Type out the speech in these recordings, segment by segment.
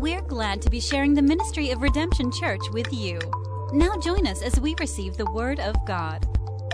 We're glad to be sharing the ministry of Redemption Church with you. Now join us as we receive the Word of God.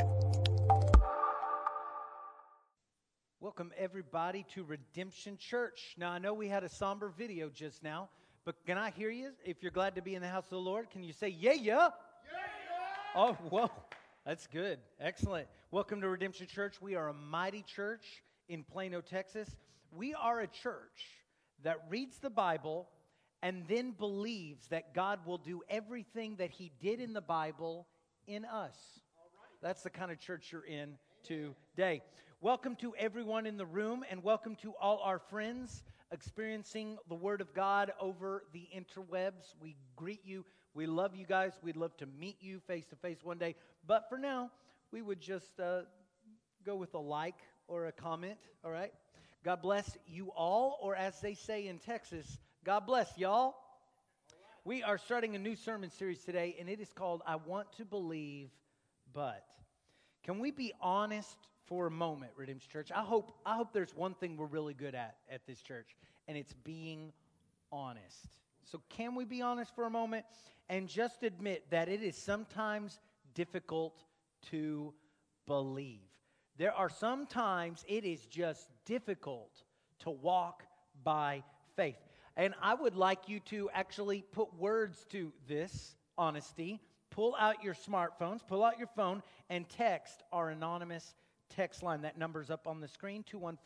Welcome everybody to Redemption Church. Now I know we had a somber video just now, but can I hear you? If you're glad to be in the house of the Lord, can you say yeah, yeah? Yeah, yeah. Oh, whoa, that's good. Excellent. Welcome to Redemption Church. We are a mighty church in Plano, Texas. We are a church that reads the Bible and then believes that God will do everything that He did in the Bible in us. That's the kind of church you're in today. Welcome to everyone in the room, and welcome to all our friends experiencing the Word of God over the interwebs. We greet you. We love you guys. We'd love to meet you face to face one day. But for now, we would just go with a like or a comment, all right? God bless you all, or as they say in Texas, God bless y'all. We are starting a new sermon series today, and it is called I Want to Believe, But. Can we be honest for a moment, Redemption Church? I hope there's one thing we're really good at this church, and it's being honest. So can we be honest for a moment and just admit that it is sometimes difficult to believe? There are some times it is just difficult to walk by faith. And I would like you to actually put words to this honesty. Pull out your smartphones, pull out your phone, and text our anonymous text line. That number's up on the screen,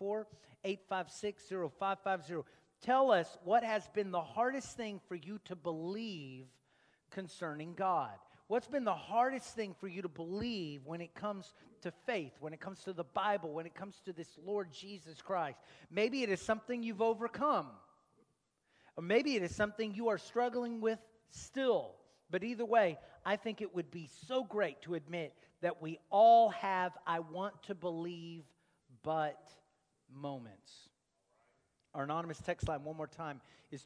214-856-0550. Tell us what has been the hardest thing for you to believe concerning God. What's been the hardest thing for you to believe when it comes to faith, when it comes to the Bible, when it comes to this Lord Jesus Christ? Maybe it is something you've overcome. Or maybe it is something you are struggling with still. But either way, I think it would be so great to admit that we all have I want to believe but moments. Our anonymous text line, one more time, is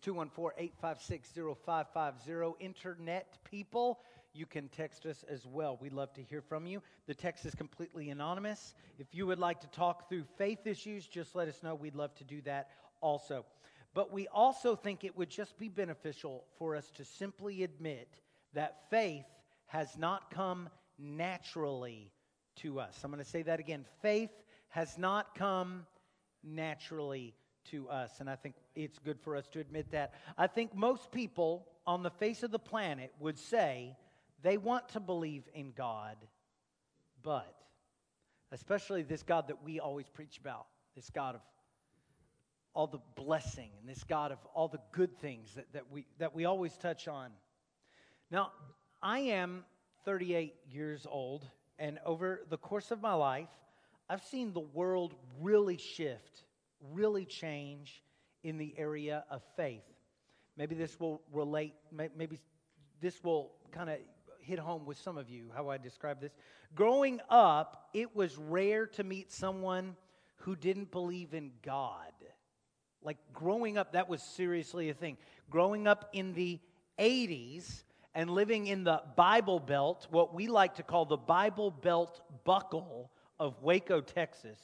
214-856-0550. Internet people, you can text us as well. We'd love to hear from you. The text is completely anonymous. If you would like to talk through faith issues, just let us know. We'd love to do that also. But we also think it would just be beneficial for us to simply admit that faith has not come naturally to us. I'm going to say that again. Faith has not come naturally to us, and I think it's good for us to admit that. I think most people on the face of the planet would say they want to believe in God, but especially this God that we always preach about, this God of all the blessing and this God of all the good things that we always touch on. Now, I am 38 years old, and over the course of my life, I've seen the world really shift, really change in the area of faith. Maybe this will relate, maybe this will kind of hit home with some of you, how I describe this. Growing up, it was rare to meet someone who didn't believe in God. Like growing up, that was seriously a thing. Growing up in the 80s and living in the Bible Belt, what we like to call the Bible Belt buckle of Waco, Texas.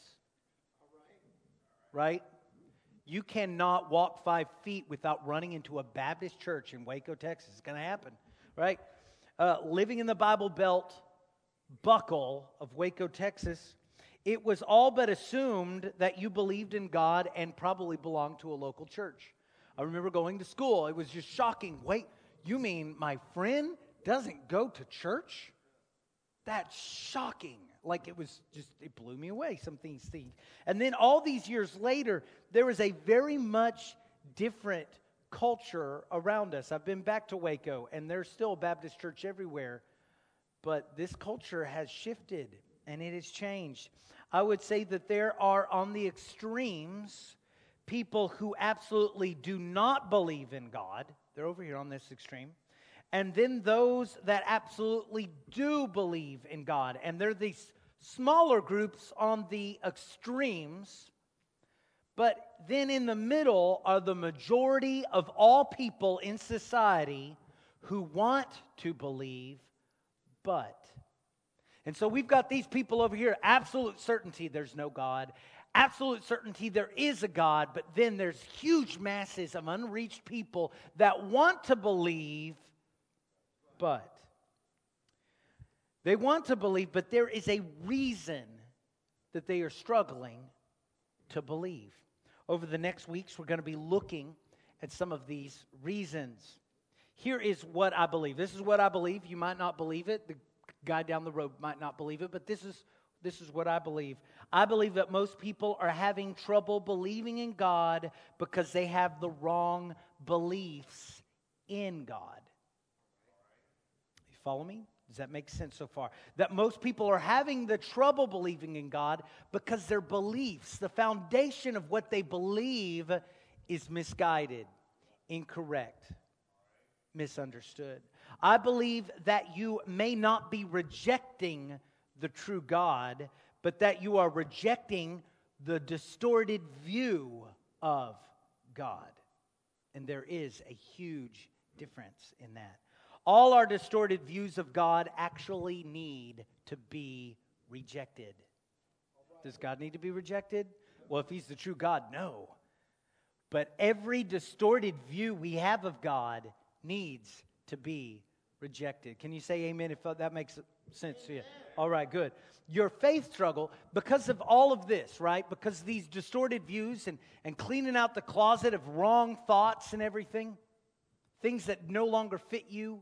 Right? You cannot walk 5 feet without running into a Baptist church in Waco, Texas. It's going to happen, right? Living in the Bible Belt buckle of Waco, Texas, it was all but assumed that you believed in God and probably belonged to a local church. I remember going to school. It was just shocking. Wait, you mean my friend doesn't go to church? That's shocking. Like it blew me away, some things. And then all these years later, there is a very much different culture around us. I've been back to Waco, and there's still a Baptist church everywhere. But this culture has shifted, and it has changed. I would say that there are, on the extremes, people who absolutely do not believe in God. They're over here on this extreme. And then those that absolutely do believe in God. And they're these smaller groups on the extremes. But then in the middle are the majority of all people in society who want to believe, but. And so we've got these people over here, absolute certainty there's no God, absolute certainty there is a God, but then there's huge masses of unreached people that want to believe, but they want to believe, but there is a reason that they are struggling to believe. Over the next weeks, we're going to be looking at some of these reasons. Here is what I believe. This is what I believe. You might not believe it. The guy down the road might not believe it, but this is what I believe. I believe that most people are having trouble believing in God because they have the wrong beliefs in God. You follow me? Does that make sense so far? That most people are having the trouble believing in God because their beliefs, the foundation of what they believe, is misguided, incorrect, misunderstood. I believe that you may not be rejecting the true God, but that you are rejecting the distorted view of God. And there is a huge difference in that. All our distorted views of God actually need to be rejected. Does God need to be rejected? Well, if He's the true God, no. But every distorted view we have of God needs to be rejected. Can you say amen if that makes sense to you? All right, good. Your faith struggle, because of all of this, right? Because these distorted views and cleaning out the closet of wrong thoughts and everything, things that no longer fit you,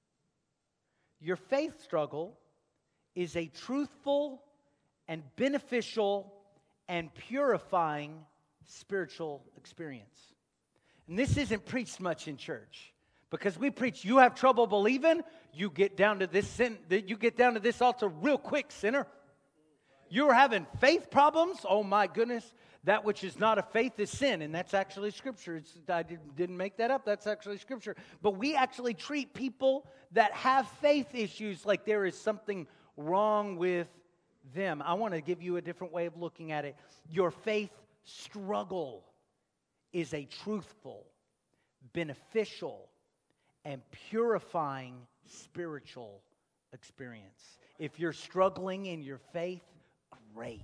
your faith struggle is a truthful and beneficial and purifying spiritual experience. And this isn't preached much in church. Because we preach, you have trouble believing, you get down to this sin, you get down to this altar real quick, sinner. You're having faith problems, oh my goodness. That which is not of faith is sin, and that's actually Scripture. I didn't make that up, that's actually Scripture. But we actually treat people that have faith issues like there is something wrong with them. I want to give you a different way of looking at it. Your faith struggle is a truthful, beneficial, and purifying spiritual experience. If you're struggling in your faith, great.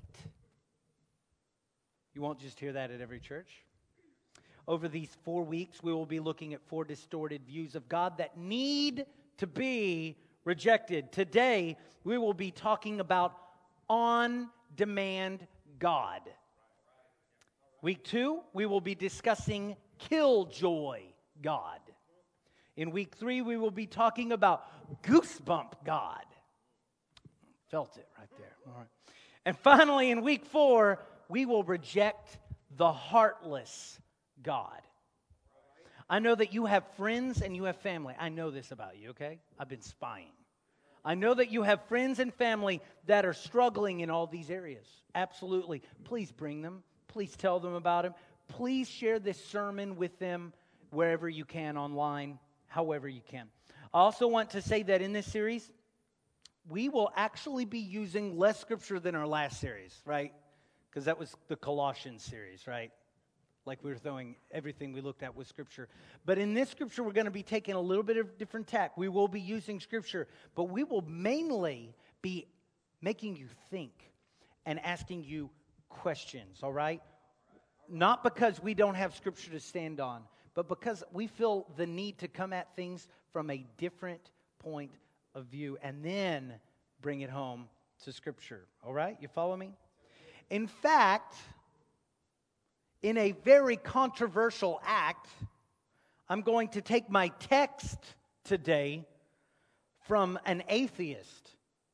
You won't just hear that at every church. Over these 4 weeks, we will be looking at 4 distorted views of God that need to be rejected. Today, we will be talking about on-demand God. Week 2, we will be discussing killjoy God. In week 3, we will be talking about goosebump God. Felt it right there. All right. And finally, in week 4, we will reject the heartless God. I know that you have friends and you have family. I know this about you, okay? I've been spying. I know that you have friends and family that are struggling in all these areas. Absolutely. Please bring them. Please tell them about Him. Please share this sermon with them wherever you can, online, however you can. I also want to say that in this series, we will actually be using less Scripture than our last series, right? Because that was the Colossians series, right? Like we were throwing everything we looked at with Scripture. But in this Scripture, we're going to be taking a little bit of different tack. We will be using Scripture, but we will mainly be making you think and asking you questions, all right? Not because we don't have Scripture to stand on, but because we feel the need to come at things from a different point of view and then bring it home to Scripture, all right? You follow me? In fact, in a very controversial act, I'm going to take my text today from an atheist.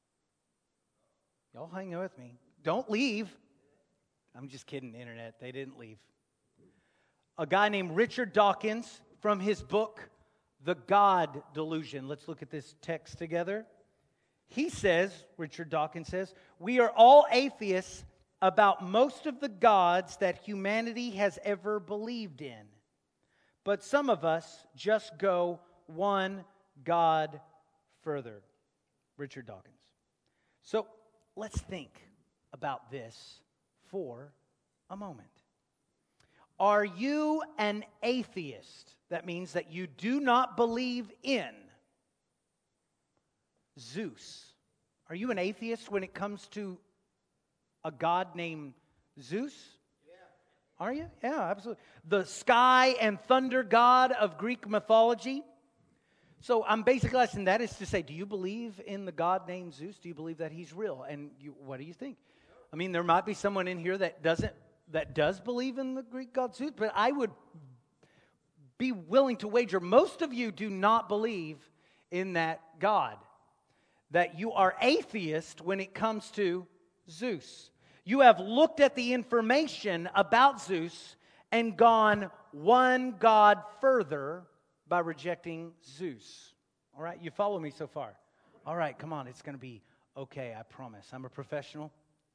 Y'all hang with me. Don't leave. I'm just kidding, internet. They didn't leave. A guy named Richard Dawkins from his book, The God Delusion. Let's look at this text together. He says, Richard Dawkins says, we are all atheists about most of the gods that humanity has ever believed in. But some of us just go one God further. Richard Dawkins. So let's think about this for a moment. Are you an atheist? That means that you do not believe in Zeus. Are you an atheist when it comes to a god named Zeus? Are you? Yeah, absolutely. The sky and thunder god of Greek mythology. So I'm basically asking, that is to say, do you believe in the God named Zeus? Do you believe that he's real? And what do you think? I mean, there might be someone in here that does believe in the Greek god Zeus, but I would be willing to wager most of you do not believe in that God. That you are atheist when it comes to Zeus. You have looked at the information about Zeus and gone one God further by rejecting Zeus. All right, you follow me so far? All right, come on, it's going to be okay, I promise. I'm a professional.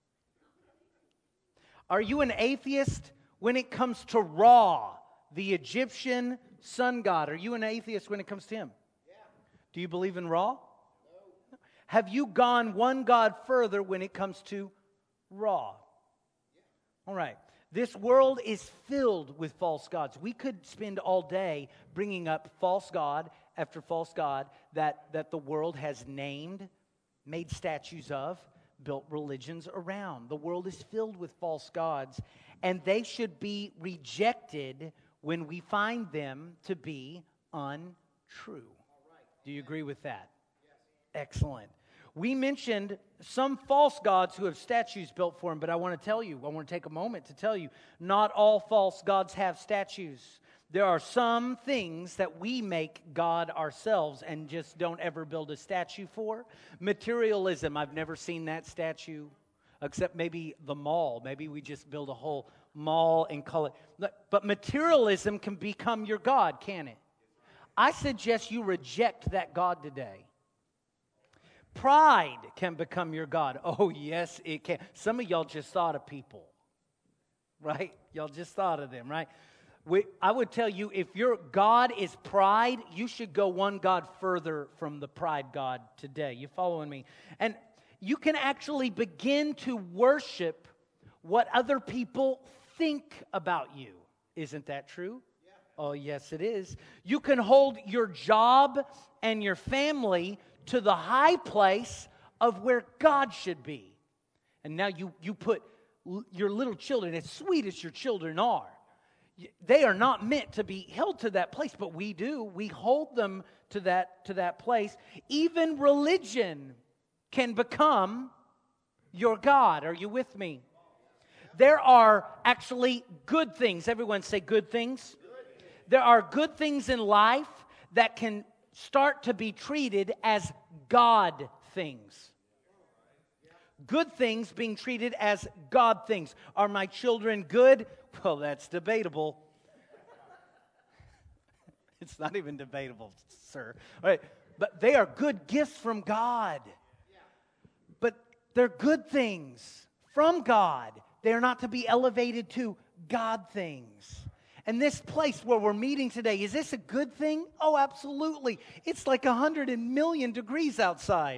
Are you an atheist when it comes to Ra, the Egyptian sun god? Are you an atheist when it comes to him? Yeah. Do you believe in Ra? No. Have you gone one God further when it comes to Ra? Yeah. All right. This world is filled with false gods. We could spend all day bringing up false god after false god that the world has named, made statues of, built religions around. The world is filled with false gods, and they should be rejected when we find them to be untrue. Do you agree with that? Yes. Excellent. We mentioned some false gods who have statues built for them, but I want to take a moment to tell you, not all false gods have statues. There are some things that we make God ourselves and just don't ever build a statue for. Materialism, I've never seen that statue, except maybe the mall. Maybe we just build a whole mall and call it. But materialism can become your God, can it? I suggest you reject that God today. Pride can become your God. Oh, yes, it can. Some of y'all just thought of people, right? Y'all just thought of them, right? I would tell you, if your God is pride, you should go one God further from the pride God today. You following me? And you can actually begin to worship what other people think about you. Isn't that true? Yeah. Oh, yes, it is. You can hold your job and your family to the high place of where God should be. And now you put your little children, as sweet as your children are, they are not meant to be held to that place, but we do. We hold them to that place. Even religion can become your God. Are you with me? There are actually good things. Everyone say good things. There are good things in life that can start to be treated as God things. Good things being treated as God things. Are my children good? Well, that's debatable. It's not even debatable, sir. All right. But they are good gifts from God. But they're good things from God. They are not to be elevated to God things. And this place where we're meeting today, is this a good thing? Oh, absolutely. It's like 100 million degrees outside.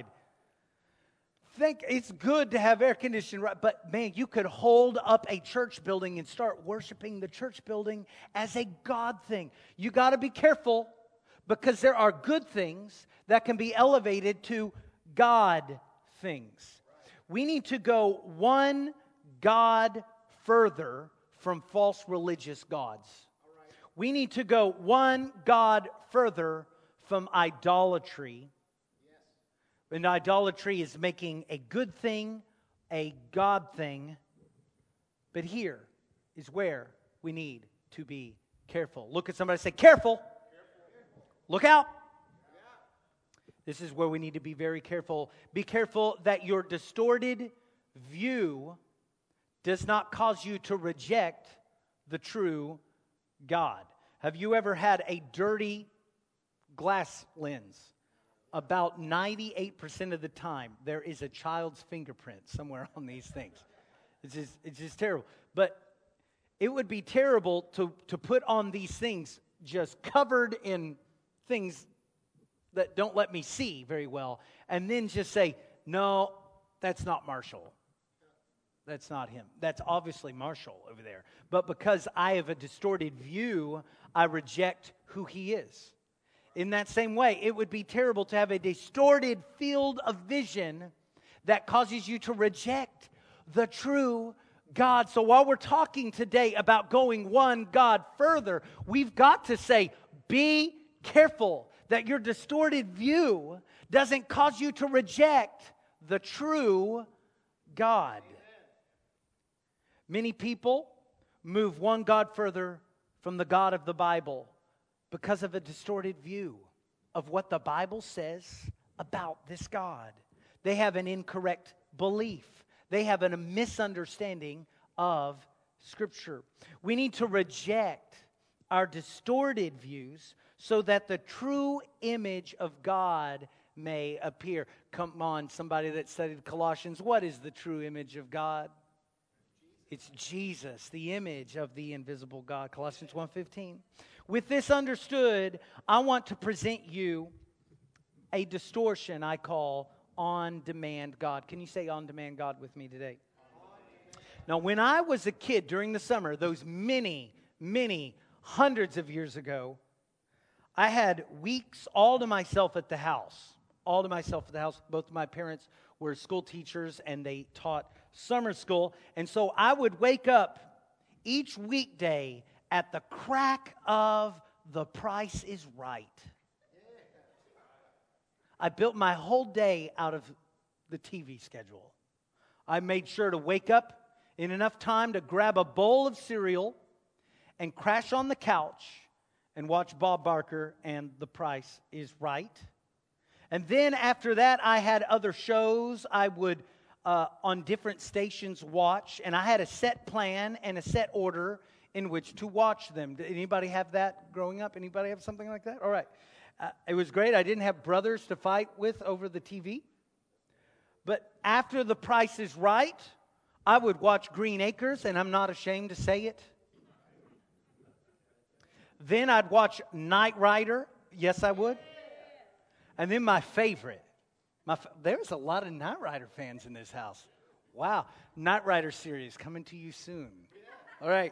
It's good to have air conditioning, but man, you could hold up a church building and start worshiping the church building as a God thing. You got to be careful, because there are good things that can be elevated to God things. We need to go one God further from false religious gods. We need to go one God further from idolatry. And idolatry is making a good thing a God thing. But here is where we need to be careful. Look at somebody and say, careful. Look out. This is where we need to be very careful. Be careful that your distorted view does not cause you to reject the true God. Have you ever had a dirty glass lens? About 98% of the time, there is a child's fingerprint somewhere on these things. It's just terrible. But it would be terrible to put on these things just covered in things that don't let me see very well, and then just say, no, that's not Marshall. That's not him. That's obviously Marshall over there. But because I have a distorted view, I reject who he is. In that same way, it would be terrible to have a distorted field of vision that causes you to reject the true God. So while we're talking today about going one God further, we've got to say, be careful that your distorted view doesn't cause you to reject the true God. Many people move one God further from the God of the Bible because of a distorted view of what the Bible says about this God. They have an incorrect belief. They have a misunderstanding of Scripture. We need to reject our distorted views so that the true image of God may appear. Come on, somebody that studied Colossians, what is the true image of God? It's Jesus, the image of the invisible God. Colossians 1:15. With this understood, I want to present you a distortion I call on-demand God. Can you say on-demand God with me today? Now, when I was a kid during the summer, those many hundreds of years ago, I had weeks all to myself at the house. All to myself at the house. Both of my parents were school teachers and they taught summer school. And so I would wake up each weekday at the crack of The Price is Right. I built my whole day out of the TV schedule. I made sure to wake up in enough time to grab a bowl of cereal and crash on the couch and watch Bob Barker and The Price is Right. And then after that, I had other shows I would, on different stations, watch. And I had a set plan and a set order in which to watch them. Did anybody have that growing up? Anybody have something like that? All right. It was great. I didn't have brothers to fight with over the TV. But after The Price is Right, I would watch Green Acres, and I'm not ashamed to say it. Then I'd watch Knight Rider. Yes, I would. And then my favorite. There's a lot of Knight Rider fans in this house. Wow. Knight Rider series coming to you soon. All right.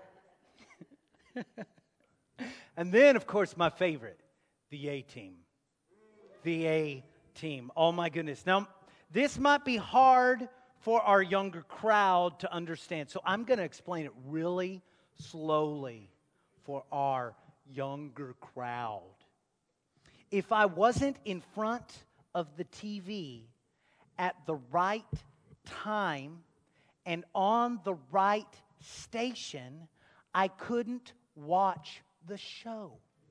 And then, of course, my favorite, the A-Team. The A-Team. Oh, my goodness. Now, this might be hard for our younger crowd to understand. So I'm going to explain it really slowly for our younger crowd. If I wasn't in front of the TV at the right time and on the right station, I couldn't watch the show.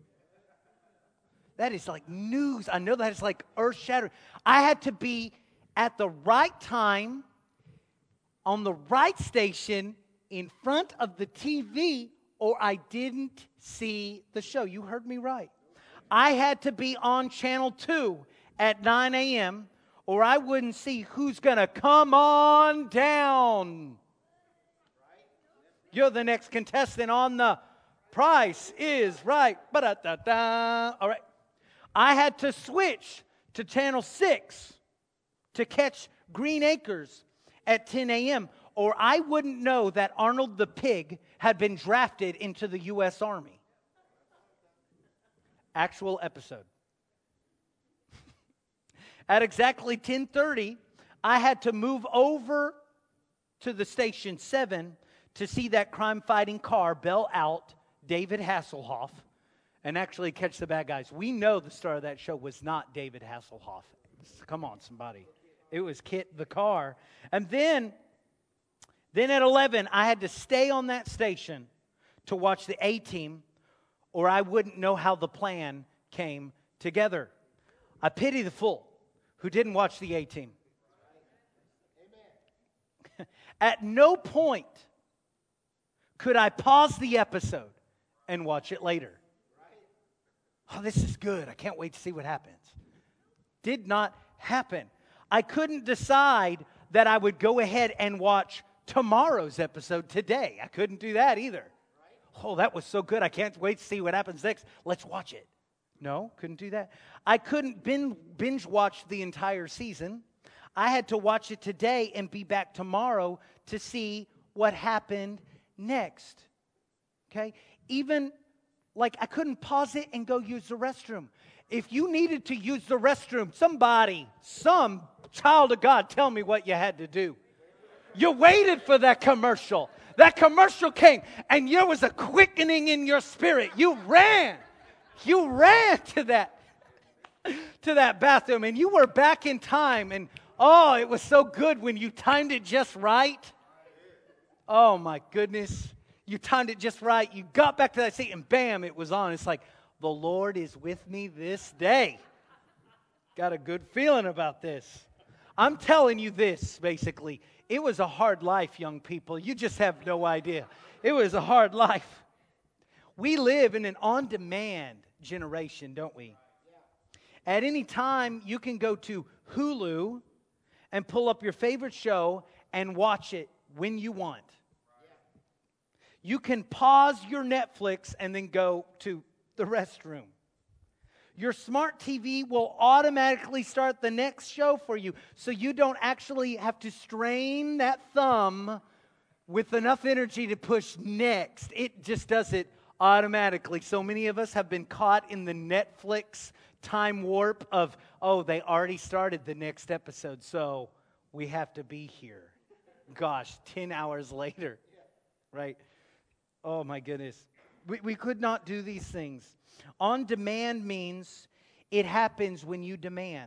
That is like news. I know that is like earth-shattering. I had to be at the right time, on the right station, in front of the TV, or I didn't see the show. You heard me right. I had to be on Channel 2 at 9 a.m., or I wouldn't see who's going to come on down. You're the next contestant on The Price is Right. Ba-da-da-da. All right. I had to switch to Channel 6 to catch Green Acres at 10 a.m., or I wouldn't know that Arnold the Pig had been drafted into the U.S. Army. Actual episode. At exactly 10:30, I had to move over to the station 7 to see that crime-fighting car bail out David Hasselhoff and actually catch the bad guys. We know the star of that show was not David Hasselhoff. Come on, somebody. It was Kit the car. And then at 11, I had to stay on that station to watch the A-Team, or I wouldn't know how the plan came together. I pity the fool who didn't watch the A-Team. At no point could I pause the episode and watch it later. Oh, this is good. I can't wait to see what happens. Did not happen. I couldn't decide that I would go ahead and watch tomorrow's episode today. I couldn't do that either. Oh, that was so good. I can't wait to see what happens next. Let's watch it. No, couldn't do that. I couldn't binge watch the entire season. I had to watch it today and be back tomorrow to see what happened next. Okay? Even like I couldn't pause it and go use the restroom. If you needed to use the restroom, some child of God, tell me what you had to do. You waited for that commercial. That commercial came, and there was a quickening in your spirit. You ran. You ran to that bathroom, and you were back in time. And oh, it was so good when you timed it just right. Oh, my goodness. You timed it just right. You got back to that seat, and bam, it was on. It's like, the Lord is with me this day. Got a good feeling about this. I'm telling you this, basically. It was a hard life, young people. You just have no idea. It was a hard life. We live in an on-demand generation, don't we? At any time, you can go to Hulu and pull up your favorite show and watch it when you want. You can pause your Netflix and then go to the restroom. Your smart TV will automatically start the next show for you, so you don't actually have to strain that thumb with enough energy to push next. It just does it automatically. So many of us have been caught in the Netflix time warp of, oh, they already started the next episode, so we have to be here. Gosh, 10 hours later, right? Oh, my goodness. We could not do these things. On demand means it happens when you demand.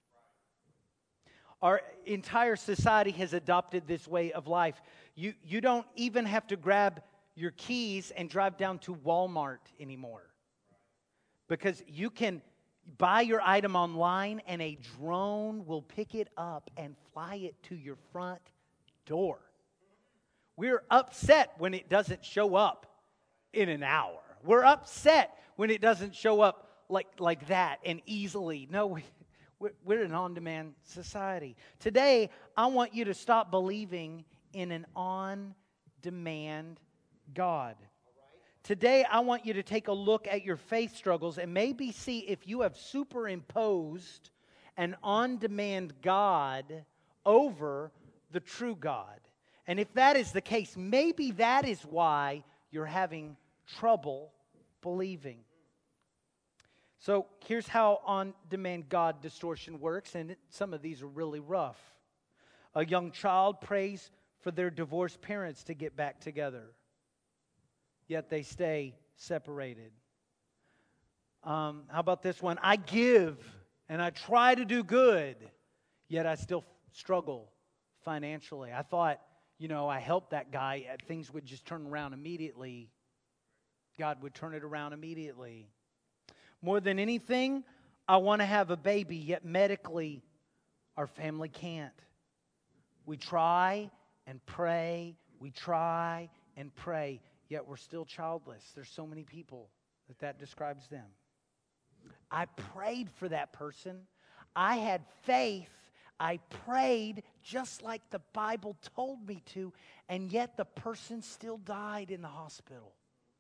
Our entire society has adopted this way of life. You don't even have to grab your keys and drive down to Walmart anymore. Because you can buy your item online and a drone will pick it up and fly it to your front door. We're upset when it doesn't show up in an hour. We're upset when it doesn't show up like that and easily. No, we're an on-demand society. Today, I want you to stop believing in an on-demand God. Today, I want you to take a look at your faith struggles and maybe see if you have superimposed an on-demand God over the true God. And if that is the case, maybe that is why you're having trouble believing. So here's how on-demand God distortion works, and some of these are really rough. A young child prays for their divorced parents to get back together, yet they stay separated. How about this one? I give and I try to do good, yet I still struggle financially. I thought, I helped that guy, things would just turn around immediately. God would turn it around immediately. More than anything, I want to have a baby, yet medically, our family can't. We try and pray, yet we're still childless. There's so many people that describes them. I prayed for that person. I had faith. I prayed just like the Bible told me to, and yet the person still died in the hospital.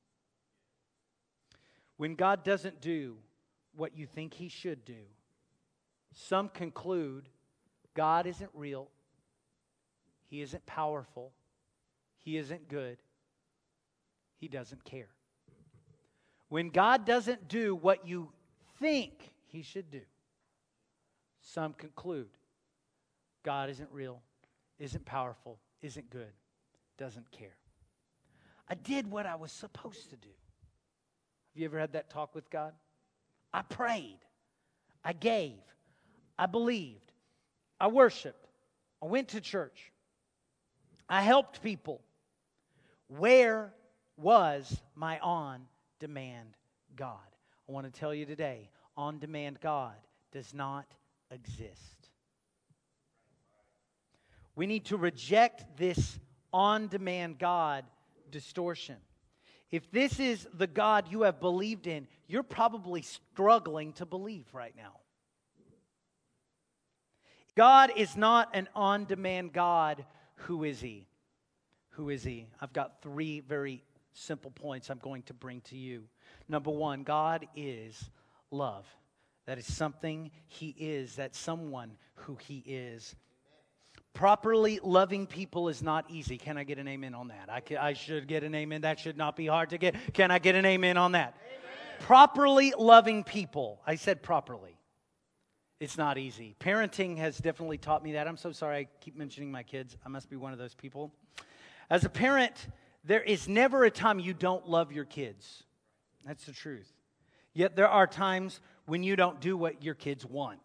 When God doesn't do what you think He should do, some conclude God isn't real, He isn't powerful, He isn't good, He doesn't care. When God doesn't do what you think He should do, some conclude God isn't real, isn't powerful, isn't good, doesn't care. I did what I was supposed to do. Have you ever had that talk with God? I prayed. I gave. I believed. I worshiped. I went to church. I helped people. Where was my on-demand God? I want to tell you today, on-demand God does not exist. We need to reject this on-demand God distortion. If this is the God you have believed in, you're probably struggling to believe right now. God is not an on-demand God. Who is He? Who is He? I've got 3 very simple points I'm going to bring to you. Number 1, God is love. That is something He is. That's someone who He is. Properly loving people is not easy. Can I get an amen on that? I should get an amen. That should not be hard to get. Can I get an amen on that? Amen. Properly loving people. I said properly. It's not easy. Parenting has definitely taught me that. I'm so sorry I keep mentioning my kids. I must be one of those people. As a parent, there is never a time you don't love your kids. That's the truth. Yet there are times when you don't do what your kids want.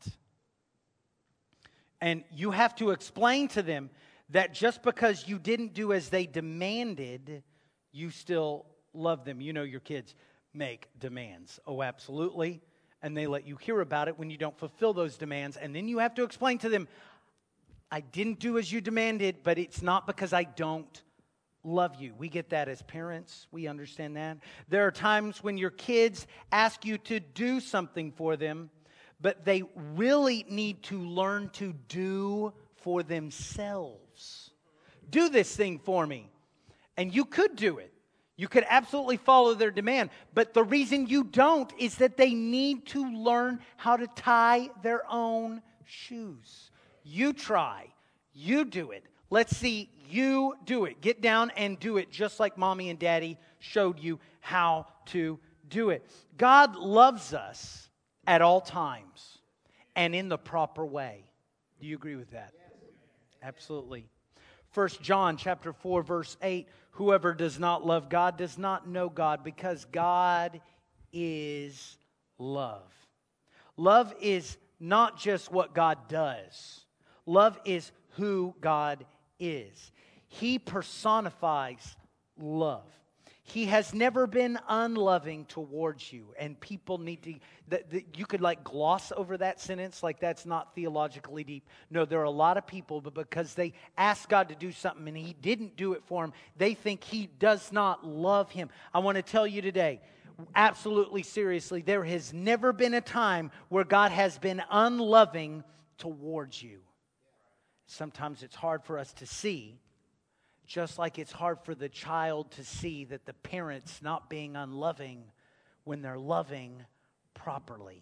And you have to explain to them that just because you didn't do as they demanded, you still love them. You know your kids make demands. Oh, absolutely. And they let you hear about it when you don't fulfill those demands. And then you have to explain to them, I didn't do as you demanded, but it's not because I don't love you. We get that as parents. We understand that. There are times when your kids ask you to do something for them, but they really need to learn to do for themselves. Do this thing for me. And you could do it. You could absolutely follow their demand. But the reason you don't is that they need to learn how to tie their own shoes. You try. You do it. Let's see you do it. Get down and do it just like mommy and daddy showed you how to do it. God loves us at all times and in the proper way. Do you agree with that? Absolutely. 1 John chapter 4 verse 8, whoever does not love God does not know God, because God is love. Love is not just what God does. Love is who God is. He personifies love. He has never been unloving towards you, and people need to, you could like gloss over that sentence like that's not theologically deep. No, there are a lot of people, but because they asked God to do something and He didn't do it for them, they think He does not love him. I want to tell you today, absolutely seriously, there has never been a time where God has been unloving towards you. Sometimes it's hard for us to see, just like it's hard for the child to see that the parent's not being unloving when they're loving properly.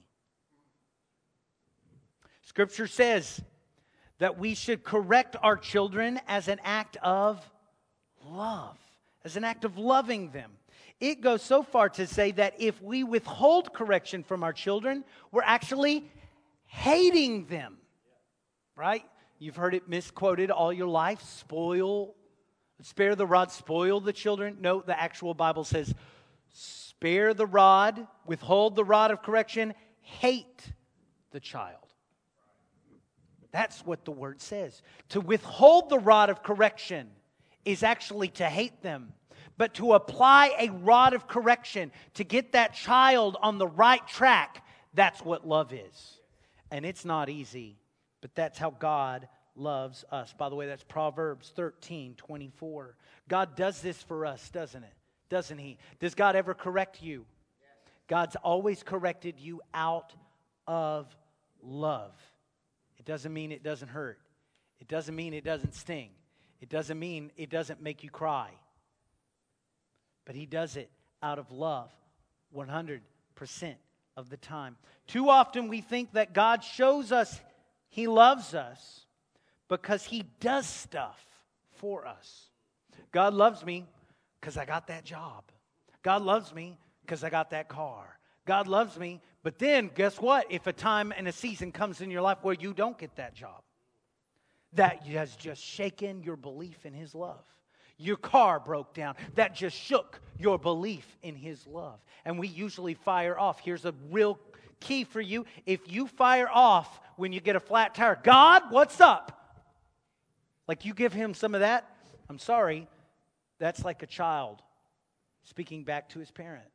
Scripture says that we should correct our children as an act of love, as an act of loving them. It goes so far to say that if we withhold correction from our children, we're actually hating them, right? You've heard it misquoted all your life, spare the rod, spoil the children. No, the actual Bible says, spare the rod, withhold the rod of correction, hate the child. That's what the word says. To withhold the rod of correction is actually to hate them. But to apply a rod of correction to get that child on the right track, that's what love is. And it's not easy, but that's how God loves us. By the way, that's Proverbs 13:24. God does this for us, doesn't it? Doesn't He? Does God ever correct you? Yes. God's always corrected you out of love. It doesn't mean it doesn't hurt. It doesn't mean it doesn't sting. It doesn't mean it doesn't make you cry. But He does it out of love 100% of the time. Too often we think that God shows us He loves us because He does stuff for us. God loves me because I got that job. God loves me because I got that car. God loves me, but then guess what? If a time and a season comes in your life where you don't get that job, that has just shaken your belief in His love. Your car broke down. That just shook your belief in His love. And we usually fire off. Here's a real key for you. If you fire off when you get a flat tire, God, what's up? Like you give Him some of that, I'm sorry, that's like a child speaking back to his parent.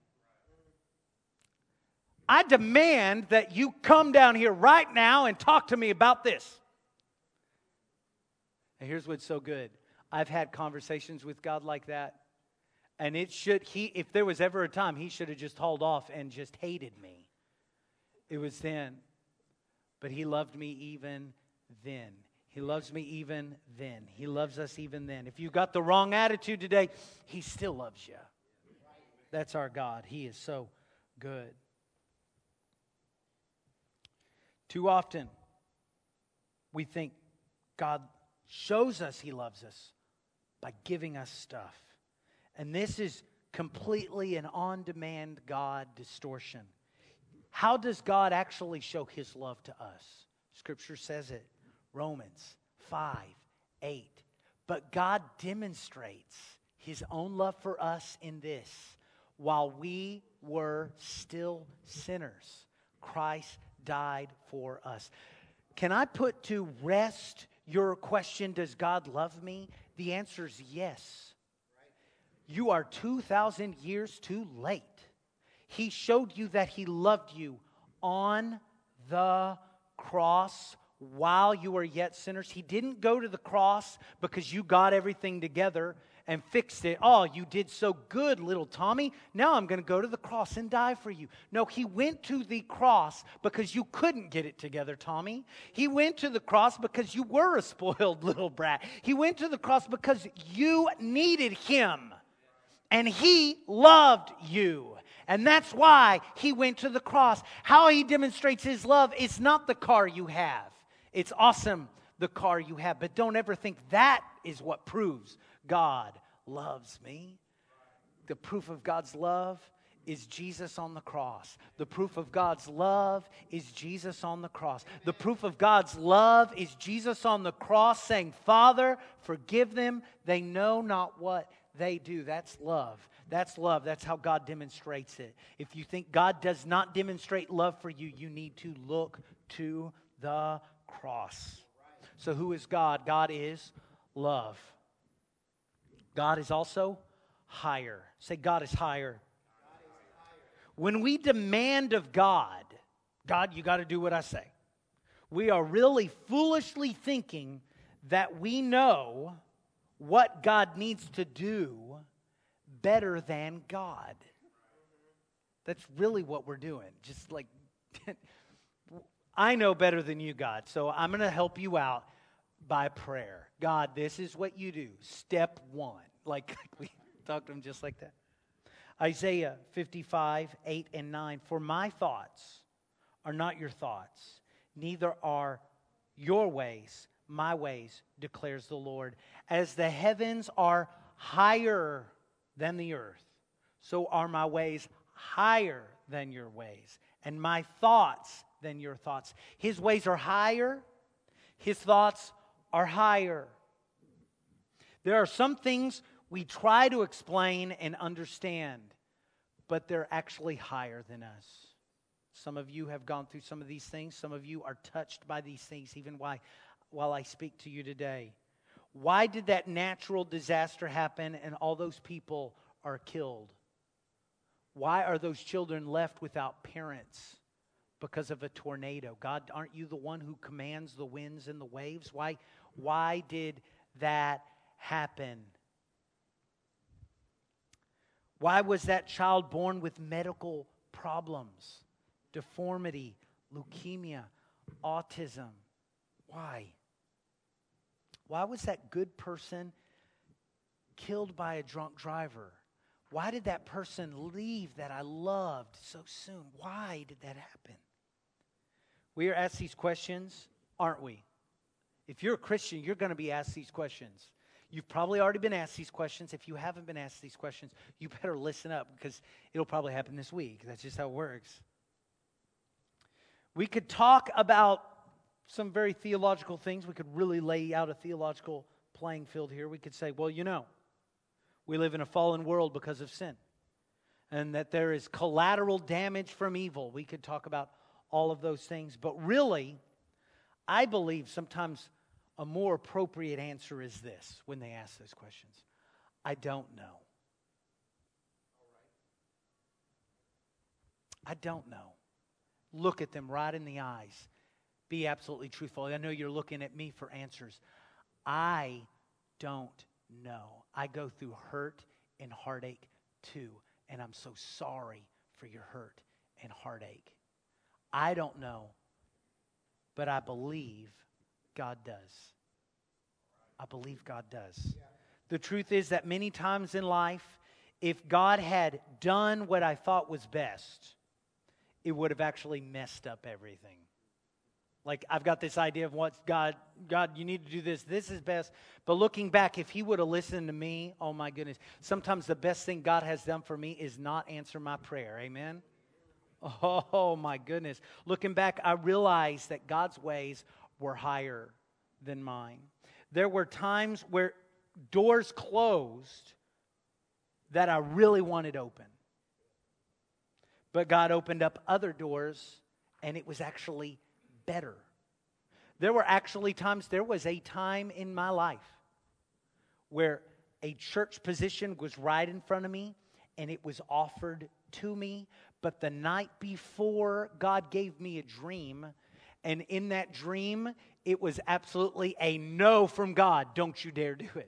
I demand that you come down here right now and talk to me about this. And here's what's so good. I've had conversations with God like that. And if there was ever a time, He should have just hauled off and just hated me. It was then. But He loved me even then. He loves me even then. He loves us even then. If you've got the wrong attitude today, He still loves you. That's our God. He is so good. Too often, we think God shows us He loves us by giving us stuff. And this is completely an on-demand God distortion. How does God actually show His love to us? Scripture says it. Romans 5:8. But God demonstrates His own love for us in this. While we were still sinners, Christ died for us. Can I put to rest your question, does God love me? The answer is yes. You are 2,000 years too late. He showed you that He loved you on the cross while you were yet sinners. He didn't go to the cross because you got everything together and fixed it. Oh, you did so good, little Tommy. Now I'm going to go to the cross and die for you. No, He went to the cross because you couldn't get it together, Tommy. He went to the cross because you were a spoiled little brat. He went to the cross because you needed Him. And He loved you. And that's why He went to the cross. How He demonstrates His love is not the car you have. It's awesome, the car you have. But don't ever think that is what proves God loves me. The proof of God's love is Jesus on the cross. The proof of God's love is Jesus on the cross. The proof of God's love is Jesus on the cross saying, Father, forgive them. They know not what they do. That's love. That's love. That's how God demonstrates it. If you think God does not demonstrate love for you, you need to look to the cross. So who is God? God is love. God is also higher. Say, God is higher. When we demand of God, God, you got to do what I say. We are really foolishly thinking that we know what God needs to do better than God. That's really what we're doing. Just like, I know better than you, God, so I'm going to help you out by prayer. God, this is what you do. Step one. Like we talked to Him just like that. Isaiah 55:8-9. For my thoughts are not your thoughts, neither are your ways my ways, declares the Lord. As the heavens are higher than the earth, so are my ways higher than your ways, and my thoughts than your thoughts. His ways are higher, His thoughts are higher. There are some things we try to explain and understand, but they're actually higher than us. Some of you have gone through some of these things. Some of you are touched by these things, even while I speak to you today. Why did that natural disaster happen and all those people are killed? Why are those children left without parents? Because of a tornado. God, aren't you the one who commands the winds and the waves? Why did that happen? Why was that child born with medical problems, deformity, leukemia, autism? Why? Why was that good person killed by a drunk driver? Why did that person leave that I loved so soon? Why did that happen? We are asked these questions, aren't we? If you're a Christian, you're going to be asked these questions. You've probably already been asked these questions. If you haven't been asked these questions, you better listen up because it'll probably happen this week. That's just how it works. We could talk about some very theological things. We could really lay out a theological playing field here. We could say, well, we live in a fallen world because of sin, and that there is collateral damage from evil. We could talk about all of those things. But really, I believe sometimes a more appropriate answer is this when they ask those questions. I don't know. I don't know. Look at them right in the eyes. Be absolutely truthful. I know you're looking at me for answers. I don't know. I go through hurt and heartache too, and I'm so sorry for your hurt and heartache. I don't know, but I believe God does. I believe God does. The truth is that many times in life, if God had done what I thought was best, it would have actually messed up everything. Like, I've got this idea of what's God, you need to do this. This is best. But looking back, if He would have listened to me, oh my goodness. Sometimes the best thing God has done for me is not answer my prayer. Amen? Oh, my goodness. Looking back, I realized that God's ways were higher than mine. There were times where doors closed that I really wanted open. But God opened up other doors, and it was actually better. There was a time in my life where a church position was right in front of me, and it was offered to me. But the night before, God gave me a dream, and in that dream, it was absolutely a no from God. Don't you dare do it.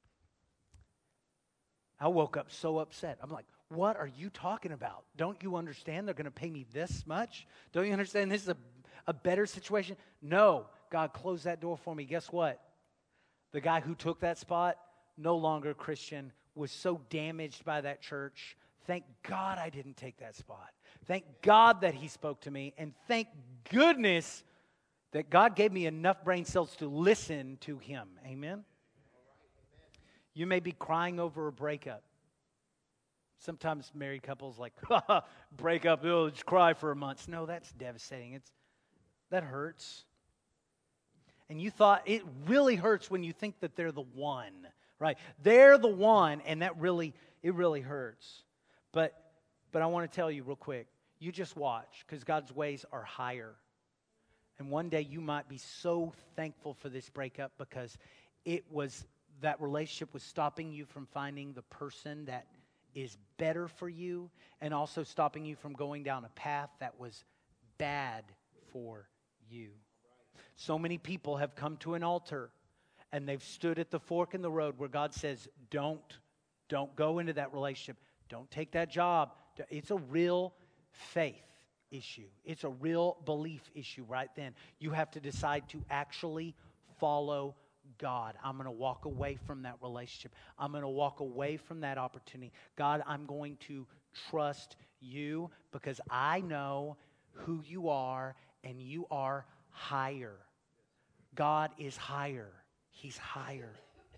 I woke up so upset. I'm like, what are you talking about? Don't you understand they're going to pay me this much? Don't you understand this is a better situation? No, God closed that door for me. Guess what? The guy who took that spot, no longer a Christian, was so damaged by that church. Thank God I didn't take that spot. Thank God that he spoke to me. And thank goodness that God gave me enough brain cells to listen to him. Amen? You may be crying over a breakup. Sometimes married couples like, break up, just cry for a month. No, that's devastating. That hurts. And you thought, it really hurts when you think that they're the one, right? They're the one, and it really hurts. But I want to tell you real quick, you just watch, because God's ways are higher. And one day you might be so thankful for this breakup because that relationship was stopping you from finding the person that is better for you, and also stopping you from going down a path that was bad for you. So many people have come to an altar and they've stood at the fork in the road where God says, don't go into that relationship. Don't take that job. It's a real faith issue. It's a real belief issue right then. You have to decide to actually follow God. I'm going to walk away from that relationship. I'm going to walk away from that opportunity. God, I'm going to trust you because I know who you are, and you are higher. God is higher. He's higher.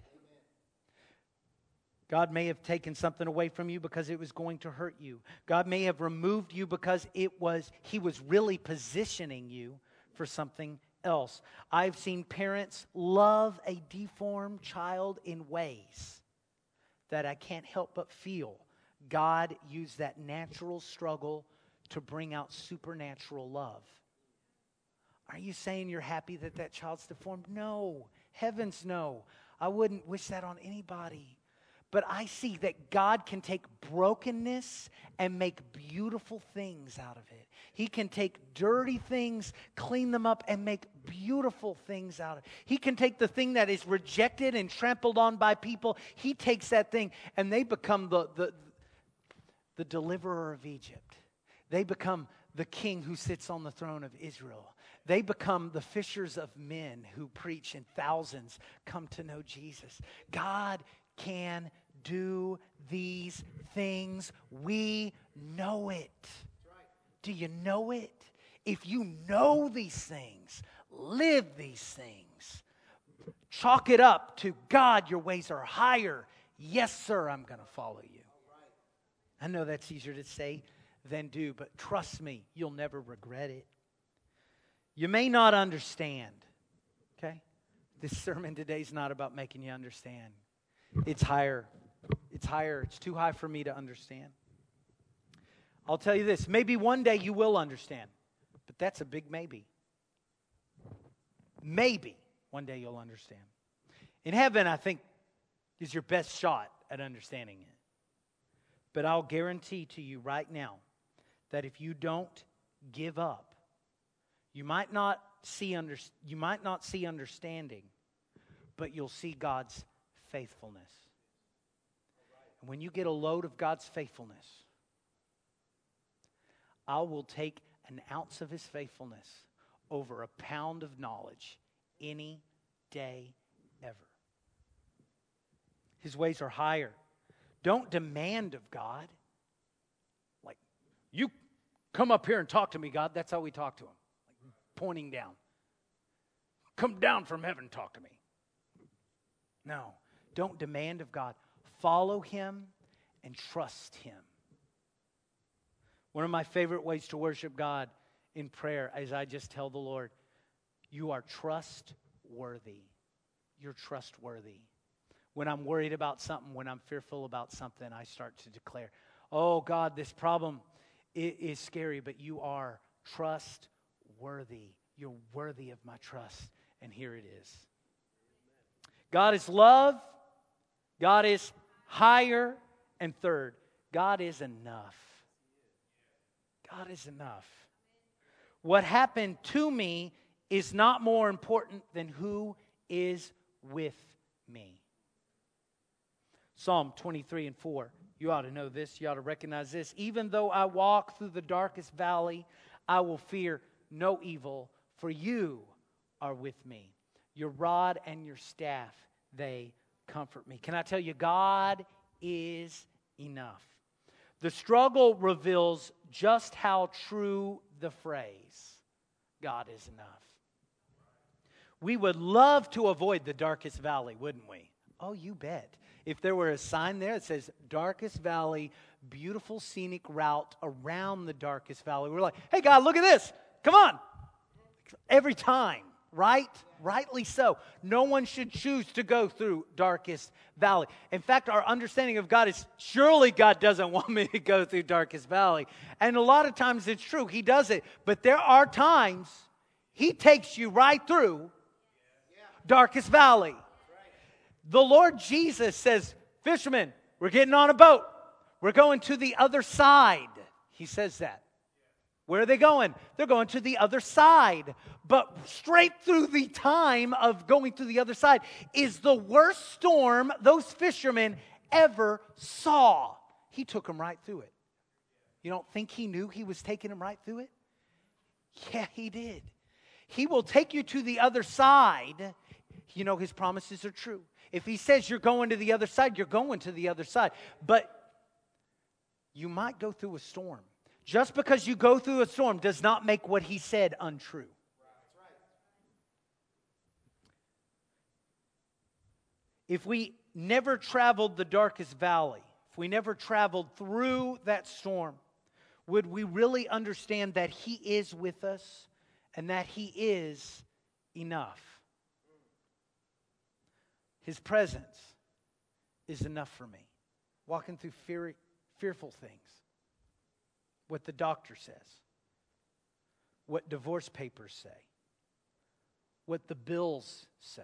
God may have taken something away from you because it was going to hurt you. God may have removed you because He was really positioning you for something else. I've seen parents love a deformed child in ways that I can't help but feel God used that natural struggle to bring out supernatural love. Are you saying you're happy that child's deformed? No. Heavens no. I wouldn't wish that on anybody. But I see that God can take brokenness and make beautiful things out of it. He can take dirty things, clean them up, and make beautiful things out of it. He can take the thing that is rejected and trampled on by people. He takes that thing, and they become the deliverer of Egypt. They become the king who sits on the throne of Israel. They become the fishers of men who preach, and thousands come to know Jesus. God can do these things. We know it. Do you know it? If you know these things, live these things, chalk it up to God, your ways are higher. Yes, sir, I'm going to follow you. I know that's easier to say than do, but trust me, you'll never regret it. You may not understand, okay? This sermon today is not about making you understand. It's higher. It's higher. It's too high for me to understand. I'll tell you this. Maybe one day you will understand. But that's a big maybe. Maybe one day you'll understand. In heaven, I think, is your best shot at understanding it. But I'll guarantee to you right now that if you don't give up, you might not see understanding, but you'll see God's faithfulness. And when you get a load of God's faithfulness, I will take an ounce of His faithfulness over a pound of knowledge any day ever. His ways are higher. Don't demand of God. Like, you come up here and talk to me, God. That's how we talk to Him. Like, pointing down. Come down from heaven and talk to me. No. Don't demand of God. Follow Him and trust Him. One of my favorite ways to worship God in prayer is I just tell the Lord, you are trustworthy. You're trustworthy. When I'm worried about something, when I'm fearful about something, I start to declare, oh God, this problem is scary, but you are trustworthy. You're worthy of my trust. And here it is. God is love. God is higher. And third, God is enough. God is enough. What happened to me is not more important than who is with me. Psalm 23:4. You ought to know this. You ought to recognize this. Even though I walk through the darkest valley, I will fear no evil, for you are with me. Your rod and your staff, they comfort me. Can I tell you, God is enough. The struggle reveals just how true the phrase, God is enough. We would love to avoid the darkest valley, wouldn't we? Oh, you bet. If there were a sign there that says darkest valley, beautiful scenic route around the darkest valley, we're like, hey God, look at this. Come on. Every time, right? Rightly so. No one should choose to go through darkest valley. In fact, our understanding of God is surely God doesn't want me to go through darkest valley. And a lot of times it's true. He does it. But there are times He takes you right through darkest valley. The Lord Jesus says, fishermen, we're getting on a boat. We're going to the other side. He says that. Where are they going? They're going to the other side. But straight through the time of going to the other side is the worst storm those fishermen ever saw. He took them right through it. You don't think He knew He was taking them right through it? Yeah, He did. He will take you to the other side. You know, His promises are true. If He says you're going to the other side, you're going to the other side. But you might go through a storm. Just because you go through a storm does not make what He said untrue. If we never traveled the darkest valley, if we never traveled through that storm, would we really understand that He is with us and that He is enough? His presence is enough for me. Walking through fearful things. What the doctor says. What divorce papers say. What the bills say.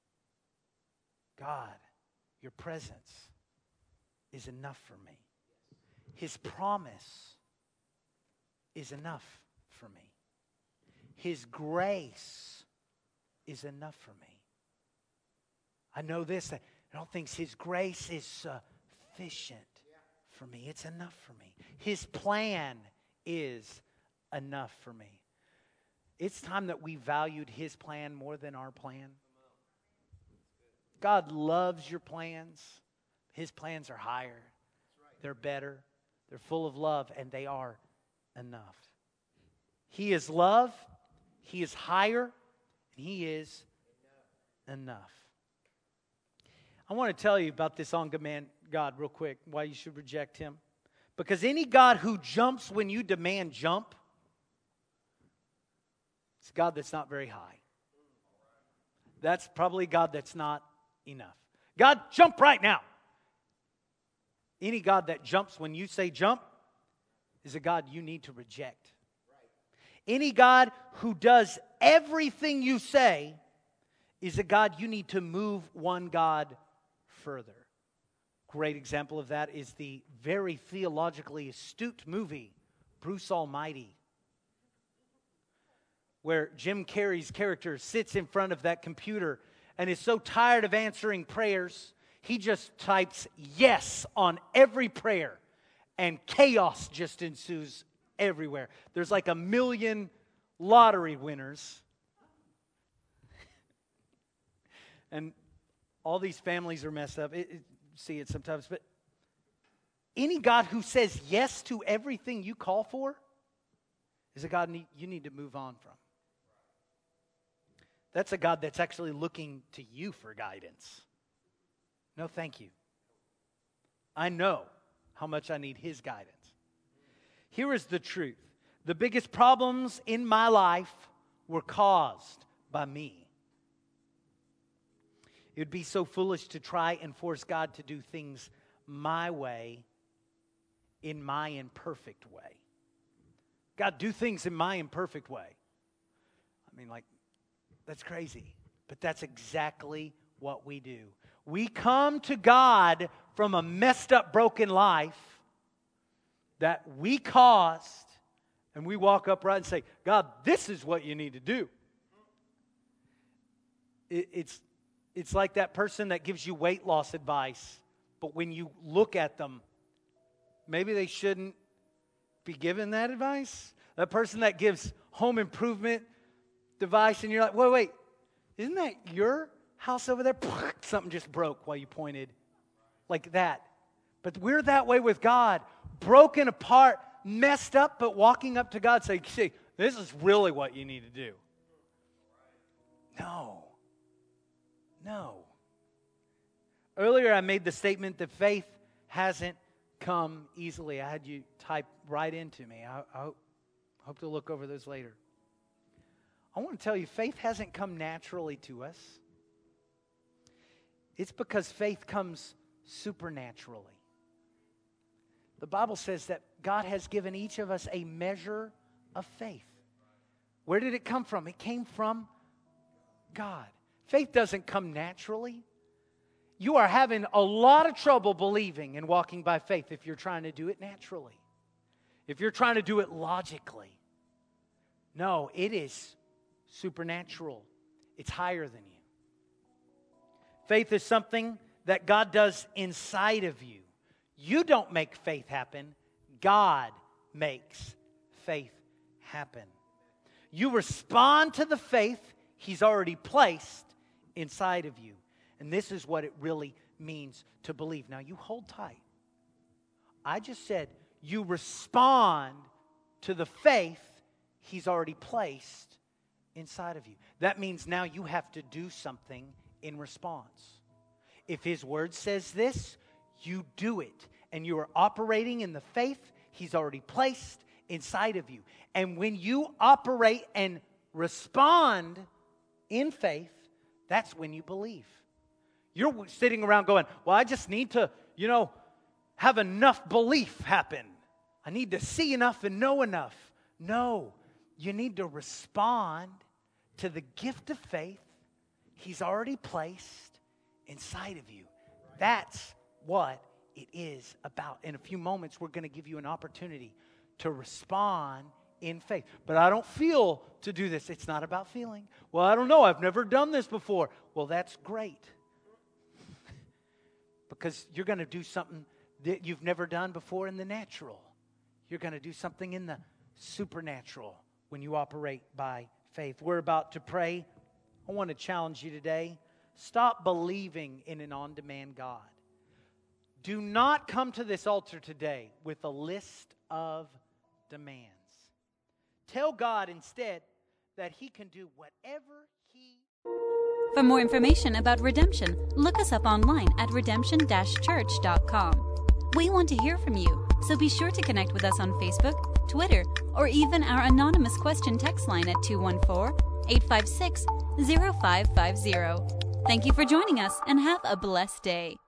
God, your presence is enough for me. His promise is enough for me. His grace is enough for me. I know this, I don't think His grace is sufficient for me. It's enough for me. His plan is enough for me. It's time that we valued His plan more than our plan. God loves your plans. His plans are higher. They're better. They're full of love, and they are enough. He is love. He is higher. And He is enough. I want to tell you about this on-demand God real quick, why you should reject Him. Because any God who jumps when you demand jump, it's a God that's not very high. That's probably God that's not enough. God, jump right now. Any God that jumps when you say jump is a God you need to reject. Any God who does everything you say is a God you need to move one God further. Great example of that is the very theologically astute movie, Bruce Almighty, where Jim Carrey's character sits in front of that computer and is so tired of answering prayers, he just types yes on every prayer, and chaos just ensues everywhere. There's like 1 million lottery winners. And all these families are messed up. See it sometimes. But any God who says yes to everything you call for is a God you need to move on from. That's a God that's actually looking to you for guidance. No, thank you. I know how much I need His guidance. Here is the truth. The biggest problems in my life were caused by me. It would be so foolish to try and force God to do things my way, in my imperfect way. God, do things in my imperfect way. I mean, like, that's crazy. But that's exactly what we do. We come to God from a messed up, broken life that we caused, and we walk upright and say, God, this is what you need to do. It's like that person that gives you weight loss advice, but when you look at them, maybe they shouldn't be given that advice. That person that gives home improvement advice, and you're like, wait, isn't that your house over there? Something just broke while you pointed like that. But we're that way with God, broken apart, messed up, but walking up to God saying, see, this is really what you need to do. No. Earlier I made the statement that faith hasn't come easily. I had you type right into me. I hope to look over those later. I want to tell you, faith hasn't come naturally to us. It's because faith comes supernaturally. The Bible says that God has given each of us a measure of faith. Where did it come from? It came from God. Faith doesn't come naturally. You are having a lot of trouble believing and walking by faith if you're trying to do it naturally. If you're trying to do it logically. No, it is supernatural. It's higher than you. Faith is something that God does inside of you. You don't make faith happen. God makes faith happen. You respond to the faith He's already placed inside of you. And this is what it really means to believe. Now, you hold tight. I just said you respond to the faith He's already placed inside of you. That means now you have to do something in response. If His Word says this, you do it. And you are operating in the faith He's already placed inside of you. And when you operate and respond in faith, that's when you believe. You're sitting around going, well, I just need to, have enough belief happen. I need to see enough and know enough. No, you need to respond to the gift of faith He's already placed inside of you. That's what it is about. In a few moments, we're going to give you an opportunity to respond in faith. But I don't feel to do this. It's not about feeling. Well, I don't know. I've never done this before. Well, that's great. Because you're going to do something that you've never done before in the natural. You're going to do something in the supernatural when you operate by faith. We're about to pray. I want to challenge you today. Stop believing in an on-demand God. Do not come to this altar today with a list of demands. Tell God instead that He can do whatever He... For more information about redemption, look us up online at redemption-church.com. We want to hear from you, so be sure to connect with us on Facebook, Twitter, or even our anonymous question text line at 214-856-0550. Thank you for joining us and have a blessed day.